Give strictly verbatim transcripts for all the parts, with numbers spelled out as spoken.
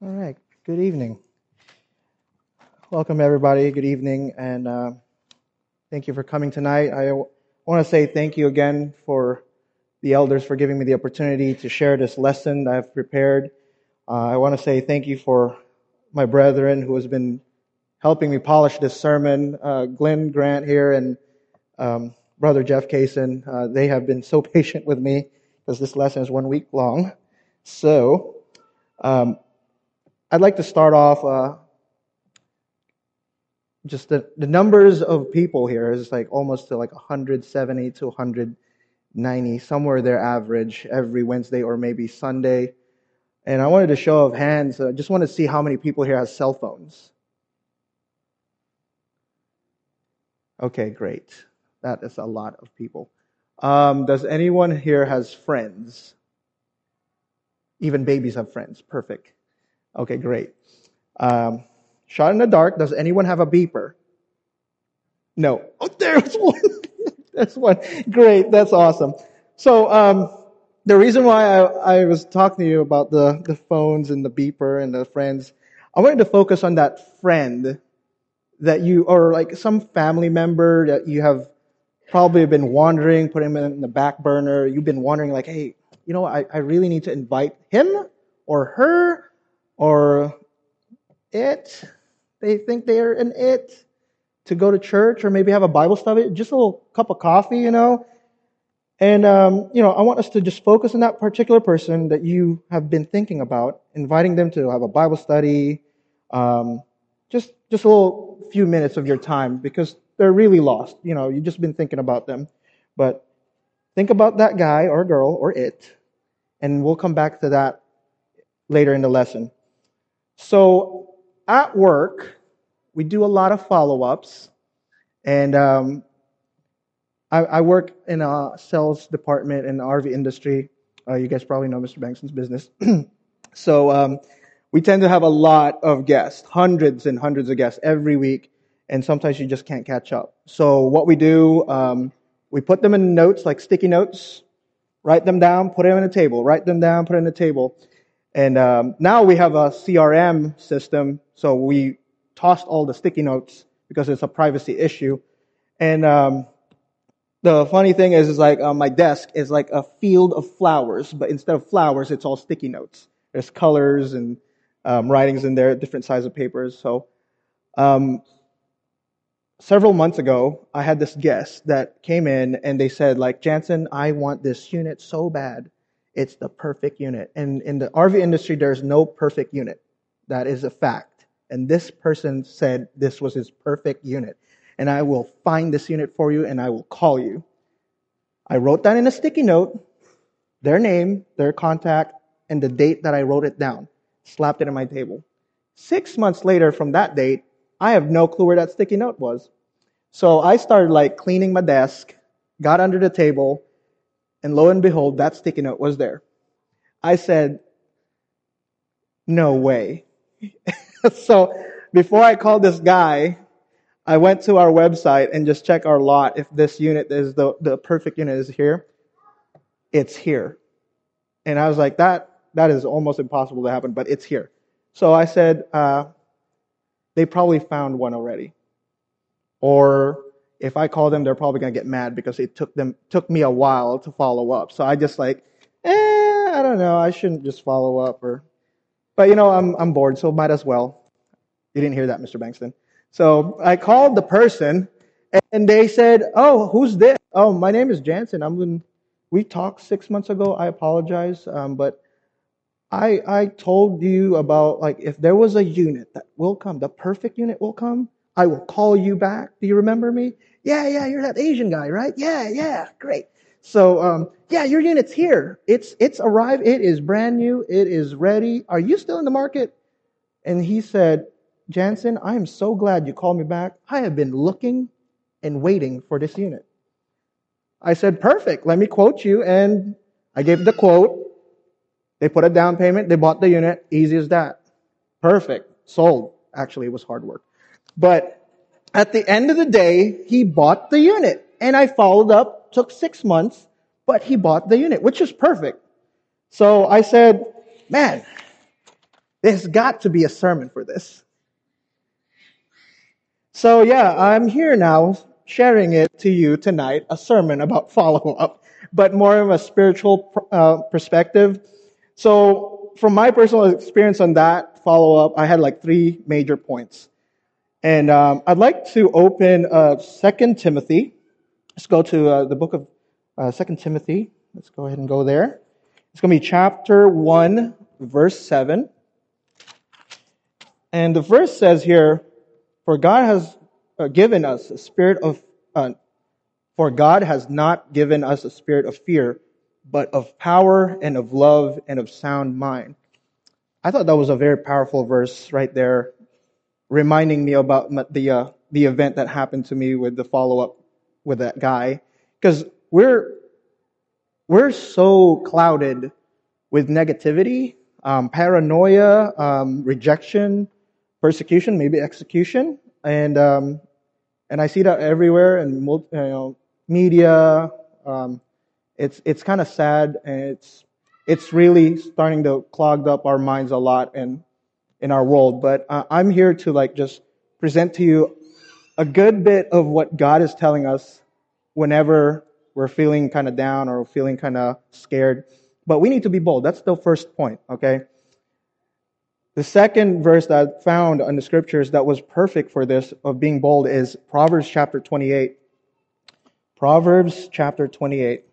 All right. Good evening. Welcome, everybody. Good evening, and uh, thank you for coming tonight. I w- want to say thank you again for the elders for giving me the opportunity to share this lesson that I've prepared. Uh, I want to say thank you for my brethren who has been helping me polish this sermon. Uh, Glenn Grant here and um, Brother Jeff Kaysen. Uh, they have been so patient with me because this lesson is one week long. So, um, I'd like to start off. Uh, Just the, the numbers of people here is like almost to like one hundred seventy to one hundred ninety, somewhere their average every Wednesday or maybe Sunday. And I wanted to show of hands. I uh, just want to see how many people here has cell phones. Okay, great. That is a lot of people. Um, does anyone here has friends? Even babies have friends. Perfect. Okay, great. Um, shot in the dark. Does anyone have a beeper? No. Oh, there's one. There's one. Great. That's awesome. So, um, the reason why I, I was talking to you about the, the phones and the beeper and the friends, I wanted to focus on that friend that you, or like some family member that you have probably been wondering, putting him in the back burner. You've been wondering like, hey, you know, I, I really need to invite him or her or it. They think they're an it to go to church or maybe have a Bible study, just a little cup of coffee, you know. And, um, you know, I want us to just focus on that particular person that you have been thinking about, inviting them to have a Bible study, um, just just a little few minutes of your time because they're really lost. You know, you've just been thinking about them. But think about that guy or girl or it, and we'll come back to that later in the lesson. So at work, we do a lot of follow-ups, and um, I, I work in a sales department in the R V industry. Uh, you guys probably know Mister Bankston's business. so um, we tend to have a lot of guests, hundreds and hundreds of guests every week, and sometimes you just can't catch up. So what we do, um, we put them in notes, like sticky notes, write them down, put them in a table, write them down, put it in a table. And um, now we have a C R M system, so we tossed all the sticky notes because it's a privacy issue. And um, the funny thing is, is like uh, my desk is like a field of flowers, but instead of flowers, it's all sticky notes. There's colors and um, writings in there, different size of papers. So um, several months ago, I had this guest that came in and they said, like, Jansen, I want this unit so bad. It's the perfect unit. And in the R V industry, there's no perfect unit. That is a fact. And this person said this was his perfect unit. And I will find this unit for you and I will call you. I wrote that in a sticky note, their name, their contact, and the date that I wrote it down. Slapped it on my table. Six months later from that date, I have no clue where that sticky note was. So I started like cleaning my desk, got under the table, and lo and behold, that sticky note was there. I said, no way. So before I called this guy, I went to our website and just checked our lot if this unit is the, the perfect unit is here. It's here. And I was like, that that is almost impossible to happen, but it's here. So I said, uh, they probably found one already. Or if I call them, they're probably going to get mad because it took them took me a while to follow up. So I just like, eh, I don't know. I shouldn't just follow up. or, But, you know, I'm I'm bored, so might as well. You didn't hear that, Mister Bankston. So I called the person, and they said, oh, who's this? Oh, my name is Jansen. I'm in, we talked six months ago. I apologize. Um, but I I told you about, like, if there was a unit that will come, the perfect unit will come, I will call you back. Do you remember me? Yeah, yeah, you're that Asian guy, right? Yeah, yeah, great. So, um, yeah, your unit's here. It's it's arrived. It is brand new. It is ready. Are you still in the market? And he said, Jansen, I am so glad you called me back. I have been looking and waiting for this unit. I said, perfect. Let me quote you. And I gave the quote. They put a down payment. They bought the unit. Easy as that. Perfect. Sold. Actually, it was hard work. But at the end of the day, he bought the unit. And I followed up. Took six months. But he bought the unit, which is perfect. So I said, man, There's got to be a sermon for this. So yeah, I'm here now sharing it to you tonight, a sermon about follow-up, but more of a spiritual uh, perspective. So from my personal experience on that follow-up, I had like three major points. And um, I'd like to open uh, Second Timothy. Let's go to uh, the book of uh, Second Timothy. Let's go ahead and go there. It's going to be chapter one, verse seven. And the verse says here, For God has uh, given us a spirit of, uh, for God has not given us a spirit of fear, but of power and of love and of sound mind. I thought that was a very powerful verse right there, reminding me about the uh, the event that happened to me with the follow-up with that guy. Because we're, we're so clouded with negativity, um, paranoia, um, rejection, persecution, maybe execution, and um, and I see that everywhere in you know, media. Um, it's it's kind of sad, and it's it's really starting to clog up our minds a lot in in our world. But uh, I'm here to like just present to you a good bit of what God is telling us whenever we're feeling kind of down or feeling kind of scared. But we need to be bold. That's the first point. Okay. The second verse that I found in the scriptures that was perfect for this of being bold is Proverbs chapter twenty-eight. Proverbs chapter twenty-eight.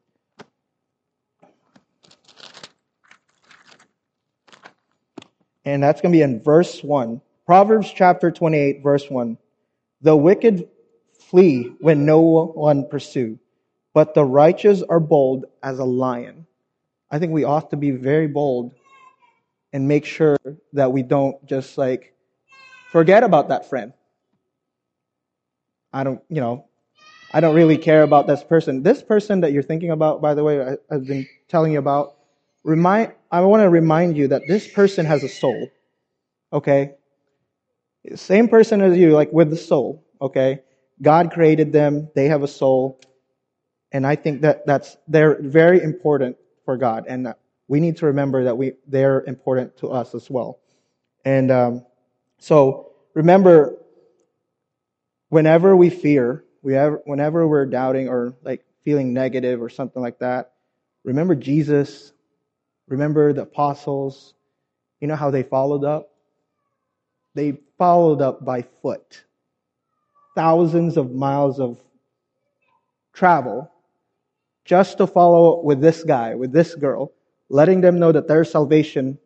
And that's going to be in verse one. Proverbs chapter twenty-eight, verse one. The wicked flee when no one pursue, but the righteous are bold as a lion. I think we ought to be very bold and make sure that we don't just like forget about that friend. I don't, you know, I don't really care about this person. This person that you're thinking about, by the way, I, I've been telling you about, remind, I want to remind you that this person has a soul. Okay? Same person as you, like with the soul. Okay? God created them. They have a soul. And I think that that's, they're very important for God. And we need to remember that we they're important to us as well. And um, so remember, whenever we fear, we have, whenever we're doubting or like feeling negative or something like that, remember Jesus, remember the apostles. You know how they followed up? They followed up by foot. Thousands of miles of travel just to follow with this guy, with this girl, letting them know that their salvation.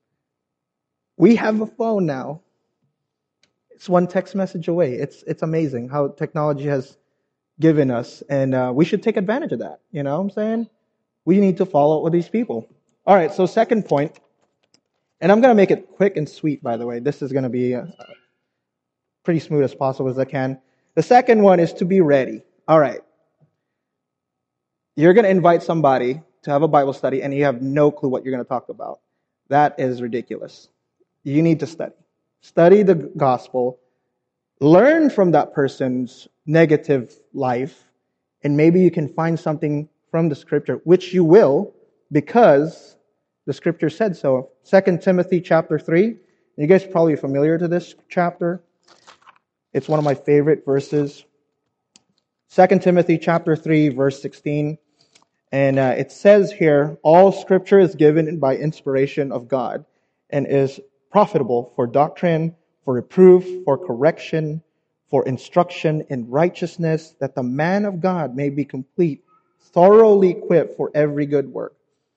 We have a phone now. It's one text message away. It's it's amazing how technology has given us, and uh, we should take advantage of that. You know what I'm saying? We need to follow up with these people. All right, so second point, and I'm going to make it quick and sweet, by the way. This is going to be uh, pretty smooth as possible as I can. The second one is to be ready. All right. You're going to invite somebody to have a Bible study, and you have no clue what you're going to talk about. That is ridiculous. You need to study. Study the gospel. Learn from that person's negative life, and maybe you can find something from the scripture, which you will, because the scripture said so. Second Timothy chapter three. You guys are probably familiar to this chapter. It's one of my favorite verses. Second Timothy chapter three, verse sixteen. And uh, it says here, all scripture is given by inspiration of God and is profitable for doctrine, for reproof, for correction, for instruction in righteousness, that the man of God may be complete, thoroughly equipped for every good work.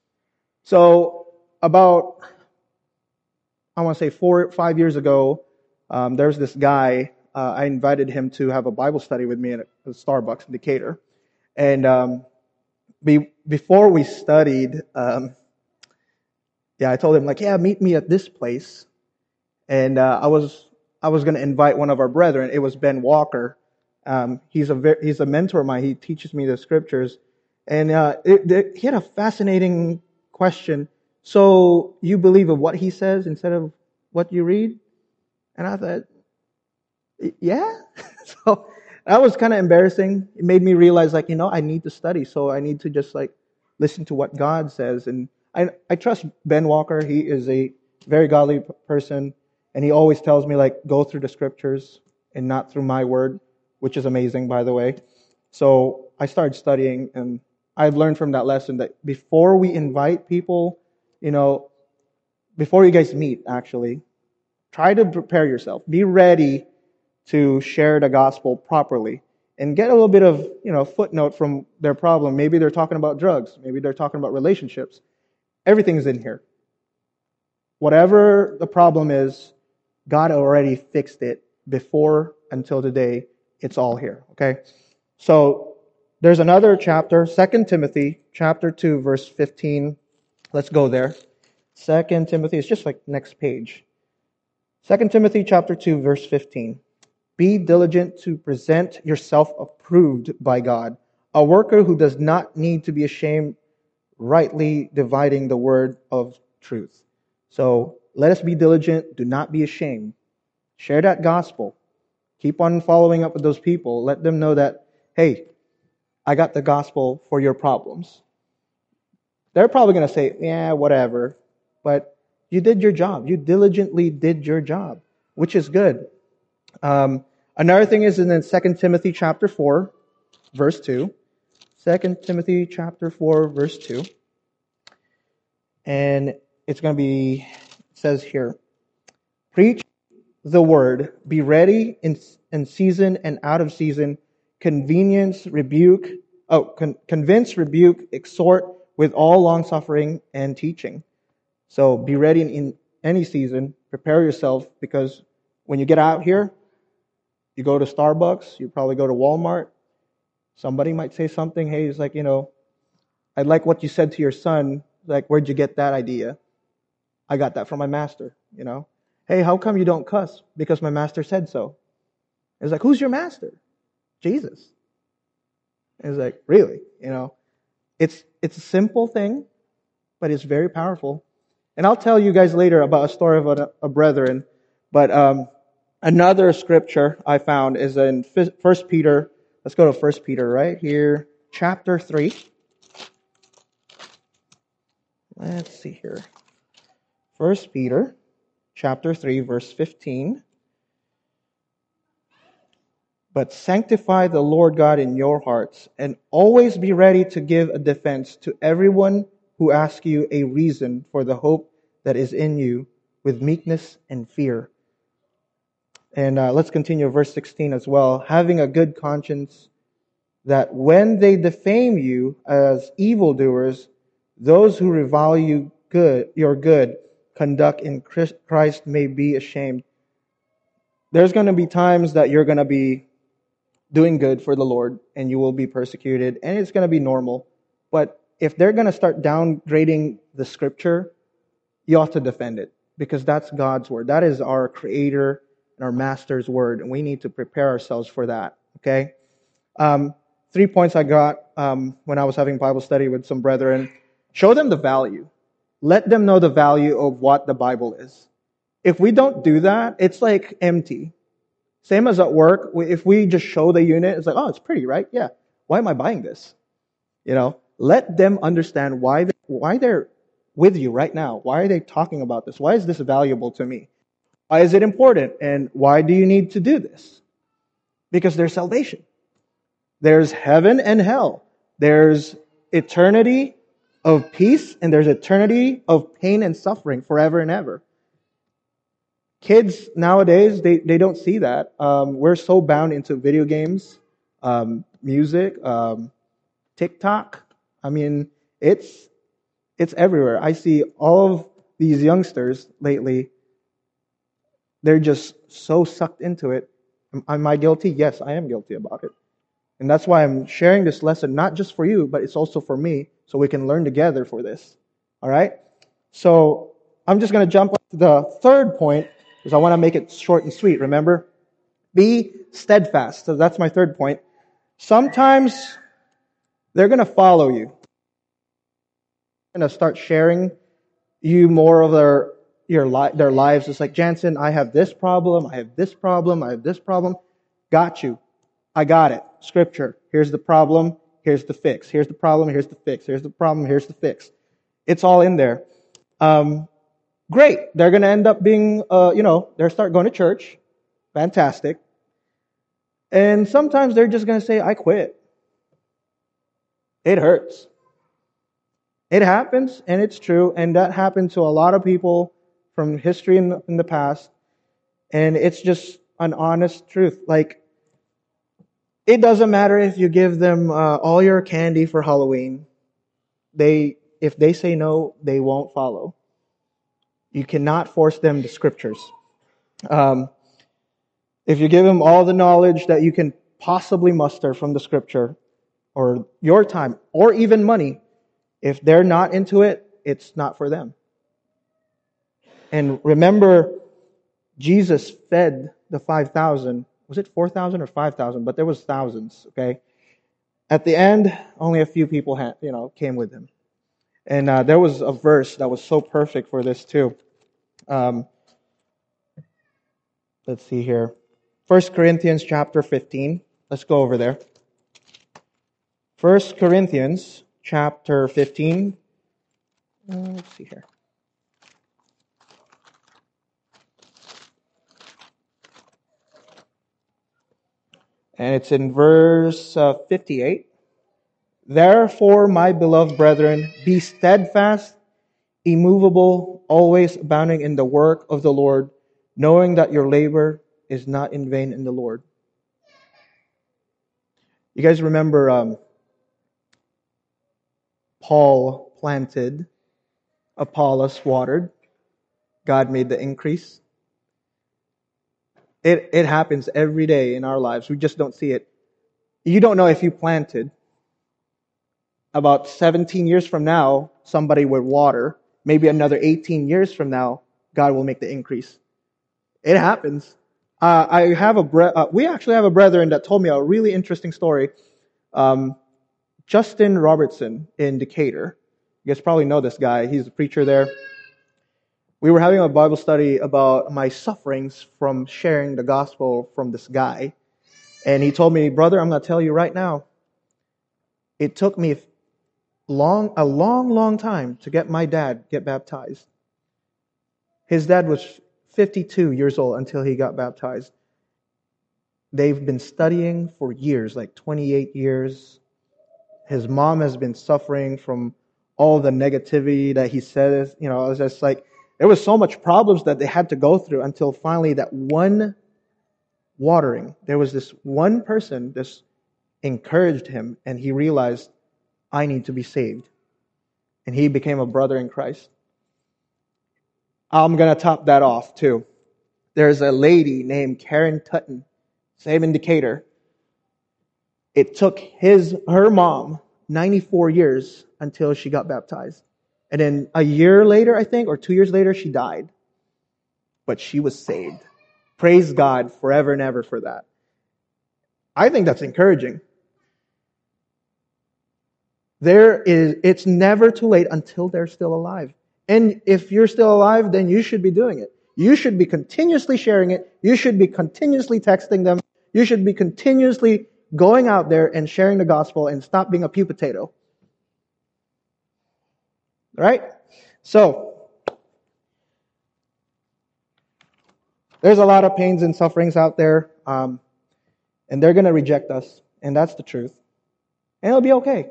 So about, I want to say four, five years ago, um, there's this guy, uh, I invited him to have a Bible study with me at a Starbucks in Decatur. And um, be, before we studied, um, yeah, I told him, like, yeah, meet me at this place. And uh, I was I was going to invite one of our brethren. It was Ben Walker. Um, he's a ver- he's a mentor of mine. He teaches me the scriptures. And uh, it, it, he had a fascinating question. So you believe of what he says instead of what you read? And I thought, yeah. So that was kind of embarrassing. It made me realize, like, you know, I need to study. So I need to just like listen to what God says. And I I trust Ben Walker. He is a very godly p- person, and he always tells me, like, go through the scriptures and not through my word, which is amazing, by the way. So I started studying, and I've learned from that lesson that before we invite people, you know, before you guys meet, actually, try to prepare yourself. Be ready to share the gospel properly and get a little bit of, you know, footnote from their problem. Maybe they're talking about drugs. Maybe they're talking about relationships. Everything's in here. Whatever the problem is, God already fixed it before until today. It's all here, okay? So there's another chapter, Second Timothy chapter two, verse fifteen. Let's go there. Second Timothy, it's just like next page. Second Timothy chapter two, verse fifteen. Be diligent to present yourself approved by God, a worker who does not need to be ashamed, rightly dividing the word of truth. So let us be diligent. Do not be ashamed. Share that gospel. Keep on following up with those people. Let them know that, hey, I got the gospel for your problems. They're probably going to say, yeah, whatever. But you did your job. You diligently did your job, which is good. Um, another thing is in Second Timothy chapter four, verse two. Second Timothy chapter four, verse two. And it's going to be, it says here, preach the word, be ready in, in season and out of season, convenience, rebuke, oh, con, convince, rebuke, exhort with all long suffering and teaching. So be ready in, in any season, prepare yourself, because when you get out here, you go to Starbucks, you probably go to Walmart, somebody might say something, hey, it's like, you know, I like what you said to your son, like, where'd you get that idea? I got that from my master, you know. Hey, how come you don't cuss? Because my master said so. It's like, who's your master? Jesus. It's like, really? You know, it's it's a simple thing, but it's very powerful. And I'll tell you guys later about a story of a, a brethren. But um, another scripture I found is in First Peter. Let's go to First Peter right here, chapter three. Let's see here. First Peter, chapter three, verse fifteen. But sanctify the Lord God in your hearts, and always be ready to give a defense to everyone who asks you a reason for the hope that is in you with meekness and fear. And uh, let's continue verse sixteen as well. Having a good conscience, that when they defame you as evildoers, those who revile you good, your good conduct in Christ may be ashamed. There's going to be times that you're going to be doing good for the Lord and you will be persecuted, and it's going to be normal. But if they're going to start downgrading the scripture, you ought to defend it, because that's God's word. That is our Creator and our Master's word, and we need to prepare ourselves for that. Okay? Um, three points I got um, when I was having Bible study with some brethren. Show them the value. Let them know the value of what the Bible is. If we don't do that, it's like empty. Same as at work. If we just show the unit, it's like, oh, it's pretty, right? Yeah. Why am I buying this? You know, let them understand why they, why they're with you right now. Why are they talking about this? Why is this valuable to me? Why is it important? And why do you need to do this? Because there's salvation. There's heaven and hell. There's eternity of peace, and there's eternity of pain and suffering forever and ever. Kids nowadays, they, they don't see that. Um, we're so bound into video games, um, music, um, TikTok. I mean, it's it's everywhere. I see all of these youngsters lately. They're just so sucked into it. Am, am I guilty? Yes, I am guilty about it. And that's why I'm sharing this lesson, not just for you, but it's also for me, so we can learn together for this. All right? So I'm just going to jump to the third point, because I want to make it short and sweet, remember? Be steadfast. So that's my third point. Sometimes they're going to follow you. They're going to start sharing you more of their your li- their lives. It's like, Jansen, I have this problem, I have this problem, I have this problem. Got you. I got it. Scripture. Here's the problem, here's the fix. Here's the problem, here's the fix. Here's the problem, here's the fix. It's all in there. Um, Great. They're going to end up being, uh, you know, they'll start going to church. Fantastic. And sometimes they're just going to say, I quit. It hurts. It happens, and it's true. And that happened to a lot of people from history in the, in the past. And it's just an honest truth. Like, it doesn't matter if you give them uh, all your candy for Halloween. They, if they say no, they won't follow. You cannot force them to scriptures. Um, if you give them all the knowledge that you can possibly muster from the scripture, or your time, or even money, if they're not into it, it's not for them. And remember, Jesus fed the five thousand. Was it four thousand or five thousand? But there was thousands, okay? At the end, only a few people had, you know, came with him. And uh, there was a verse that was so perfect for this too. Um, let's see here. First Corinthians chapter fifteen. Let's go over there. First Corinthians chapter fifteen. Uh, let's see here. And it's in verse uh, fifty-eight. Therefore, my beloved brethren, be steadfast, immovable, always abounding in the work of the Lord, knowing that your labor is not in vain in the Lord. You guys remember um, Paul planted, Apollos watered, God made the increase. It it happens every day in our lives. We just don't see it. You don't know if you planted. About seventeen years from now, somebody will water. Maybe another eighteen years from now, God will make the increase. It happens. Uh, I have a bre- uh, we actually have a brethren that told me a really interesting story. Um, Justin Robertson in Decatur. You guys probably know this guy. He's a preacher there. We were having a Bible study about my sufferings from sharing the gospel from this guy. And he told me, brother, I'm going to tell you right now, it took me long, a long, long time to get my dad get baptized. His dad was fifty-two years old until he got baptized. They've been studying for years, like twenty-eight years. His mom has been suffering from all the negativity that he says. You know, it was just like, there was so much problems that they had to go through until finally that one watering, there was this one person that encouraged him, and he realized, I need to be saved. And he became a brother in Christ. I'm going to top that off too. There's a lady named Karen Tutton, same in Decatur. It took his her mom ninety-four years until she got baptized. And then a year later, I think, or two years later, she died. But she was saved. Praise God forever and ever for that. I think that's encouraging. There is, it's never too late until they're still alive. And if you're still alive, then you should be doing it. You should be continuously sharing it. You should be continuously texting them. You should be continuously going out there and sharing the gospel, and stop being a pew potato. Right? So, there's a lot of pains and sufferings out there, um, and they're going to reject us, and that's the truth. And it'll be okay.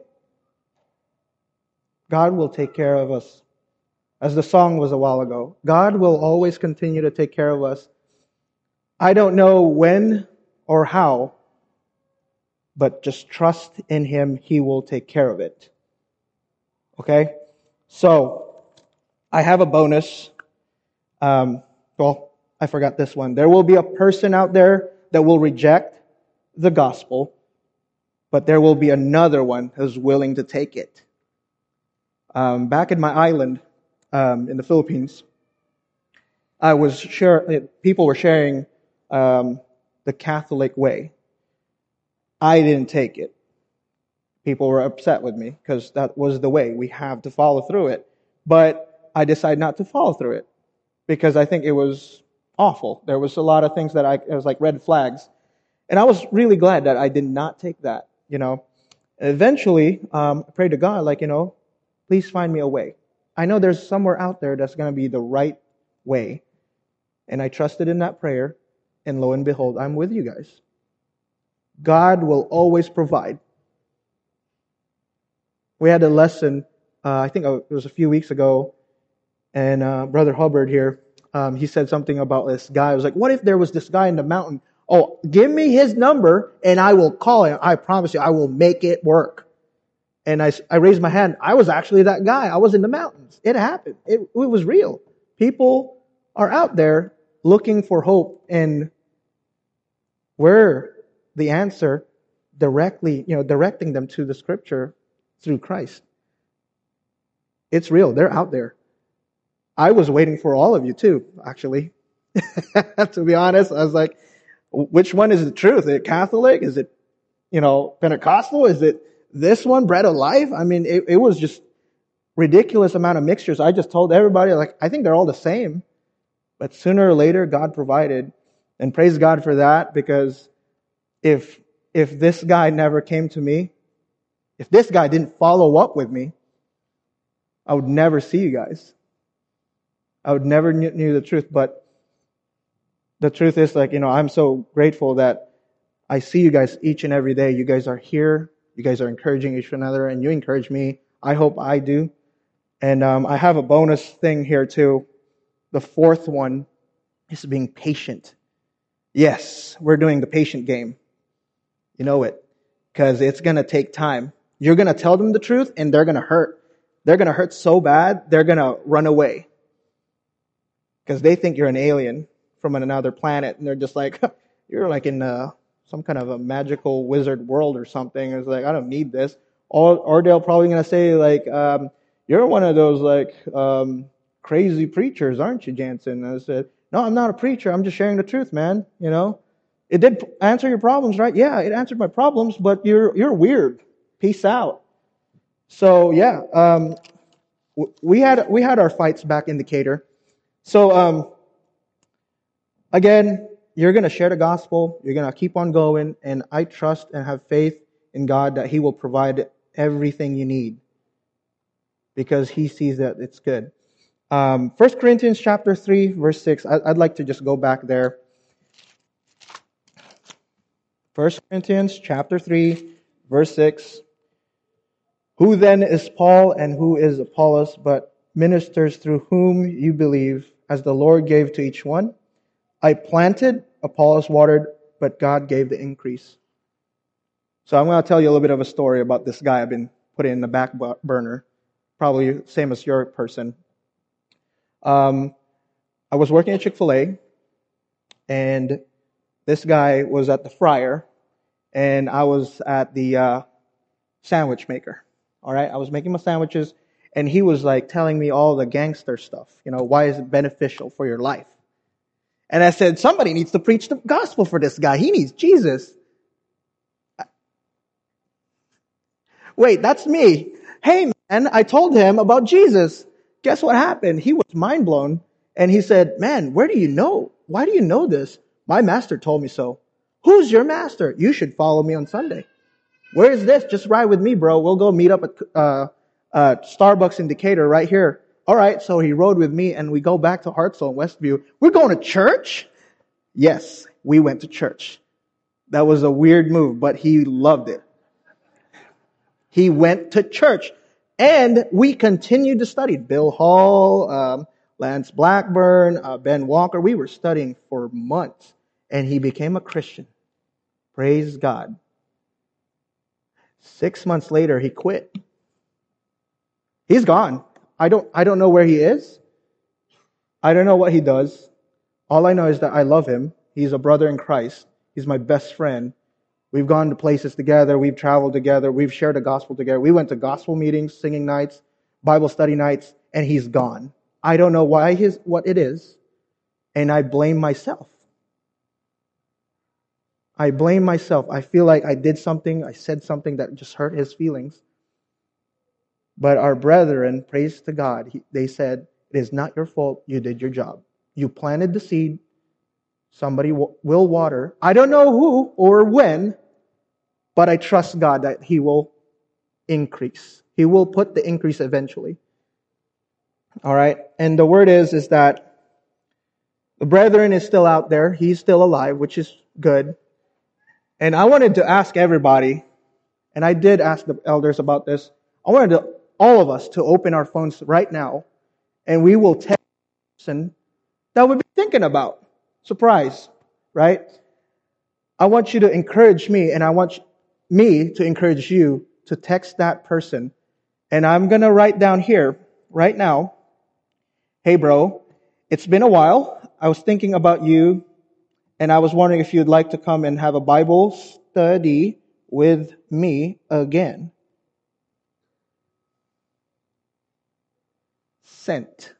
God will take care of us. As the song was a while ago, God will always continue to take care of us. I don't know when or how, but just trust in Him. He will take care of it. Okay? So, I have a bonus. Um, well, I forgot this one. There will be a person out there that will reject the gospel, but there will be another one who's willing to take it. Um, back in my island, um, in the Philippines, I was share, people were sharing um, the Catholic way. I didn't take it. People were upset with me because that was the way. We have to follow through it. But I decided not to follow through it because I think it was awful. There was a lot of things that I, it was like red flags. And I was really glad that I did not take that, you know. Eventually, um, I prayed to God, like, you know, please find me a way. I know there's somewhere out there that's going to be the right way. And I trusted in that prayer, and lo and behold, I'm with you guys. God will always provide. We had a lesson, uh, I think it was a few weeks ago, and uh, Brother Hubbard here, um, he said something about this guy. I was like, what if there was this guy in the mountain? Oh, give me his number, and I will call him. I promise you, I will make it work. And I, I raised my hand. I was actually that guy. I was in the mountains. It happened. It, it was real. People are out there looking for hope, and we're the answer directly, you know, directing them to the Scripture through Christ. It's real. They're out there. I was waiting for all of you too, actually. To be honest, I was like, which one is the truth? Is it Catholic? Is it, you know, Pentecostal? Is it this one, Bread of Life? I mean, it, it was just ridiculous amount of mixtures. I just told everybody, like, I think they're all the same. But sooner or later, God provided. And praise God for that, because if if this guy never came to me, if this guy didn't follow up with me, I would never see you guys. I would never knew, knew the truth. But the truth is, like, you know, I'm so grateful that I see you guys each and every day. You guys are here. You guys are encouraging each another, and you encourage me. I hope I do. And um, I have a bonus thing here too. The fourth one is being patient. Yes, we're doing the patient game. You know it. Because it's going to take time. You're going to tell them the truth, and they're going to hurt. They're going to hurt so bad, they're going to run away. Because they think you're an alien from another planet. And they're just like, you're like in uh, some kind of a magical wizard world or something. It's like, I don't need this. Or, or they're probably going to say, like, um, you're one of those, like, um, crazy preachers, aren't you, Jansen? And I said, no, I'm not a preacher. I'm just sharing the truth, man. You know, it did answer your problems, right? Yeah, it answered my problems, but you're you're weird. Peace out. So yeah, um, we had we had our fights back in Decatur. So um, again, you're gonna share the gospel. You're gonna keep on going, and I trust and have faith in God that He will provide everything you need, because He sees that it's good. Um, First Corinthians chapter three, verse six. I, I'd like to just go back there. First Corinthians chapter three, verse six. Who then is Paul and who is Apollos, but ministers through whom you believe, as the Lord gave to each one? I planted, Apollos watered, but God gave the increase. So I'm going to tell you a little bit of a story about this guy I've been putting in the back burner. Probably same as your person. Um, I was working at Chick-fil-A, and this guy was at the fryer, and I was at the uh, sandwich maker. All right, I was making my sandwiches, and he was like telling me all the gangster stuff. You know, why is it beneficial for your life? And I said, somebody needs to preach the gospel for this guy. He needs Jesus. Wait, that's me. Hey, man, I told him about Jesus. Guess what happened? He was mind blown, and he said, man, where do you know? Why do you know this? My master told me so. Who's your master? You should follow me on Sunday. Where is this? Just ride with me, bro. We'll go meet up at uh, uh, Starbucks in Decatur right here. All right, so he rode with me, and we go back to Hartselle and Westview. We're going to church? Yes, we went to church. That was a weird move, but he loved it. He went to church. And we continued to study. Bill Hall, um, Lance Blackburn, uh, Ben Walker. We were studying for months. And he became a Christian. Praise God. Six months later, he quit. He's gone. I don't, I don't know where he is. I don't know what he does. All I know is that I love him. He's a brother in Christ. He's my best friend. We've gone to places together. We've traveled together. We've shared the gospel together. We went to gospel meetings, singing nights, Bible study nights, and he's gone. I don't know why his what it is, and I blame myself. I blame myself. I feel like I did something, I said something that just hurt his feelings. But our brethren, praise to God, he, they said, it is not your fault. You did your job. You planted the seed. Somebody w- will water. I don't know who or when, but I trust God that He will increase. He will put the increase eventually. All right. And the word is, is that The brethren is still out there. He's still alive, which is good. And I wanted to ask everybody, and I did ask the elders about this. I wanted to, all of us to open our phones right now, and we will text the person that we've been thinking about. Surprise, right? I want you to encourage me, and I want me to encourage you to text that person. And I'm going to write down here, right now, hey bro, it's been a while. I was thinking about you, and I was wondering if you'd like to come and have a Bible study with me again. Sent.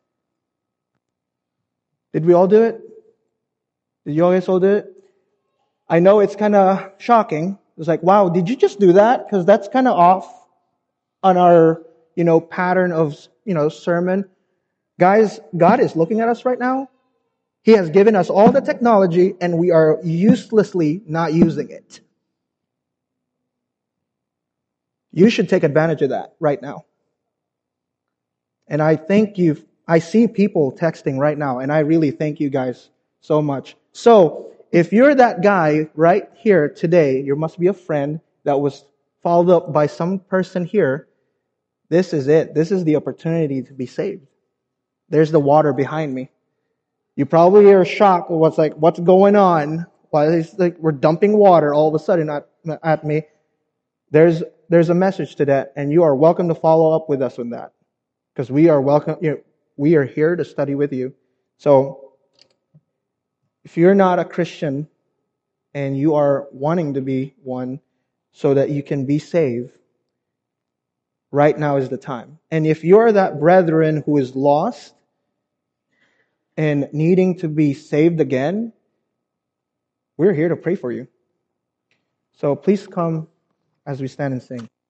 Did we all do it? Did you guys all do it? I know it's kind of shocking. It's like, wow, did you just do that? Because that's kind of off on our, you know, pattern of, you know, sermon. Guys, God is looking at us right now. He has given us all the technology, and we are uselessly not using it. You should take advantage of that right now. And I thank you. I see people texting right now, and I really thank you guys so much. So, if you're that guy right here today, you must be a friend that was followed up by some person here. This is it. This is the opportunity to be saved. There's the water behind me. You probably are shocked. What's like, what's going on? Why is like we're dumping water all of a sudden at, at me? There's there's a message to that, and you are welcome to follow up with us on that, because we are welcome. You know, we are here to study with you. So, if you're not a Christian and you are wanting to be one, so that you can be saved, right now is the time. And if you're that brethren who is lost and needing to be saved again, we're here to pray for you. So please come as we stand and sing.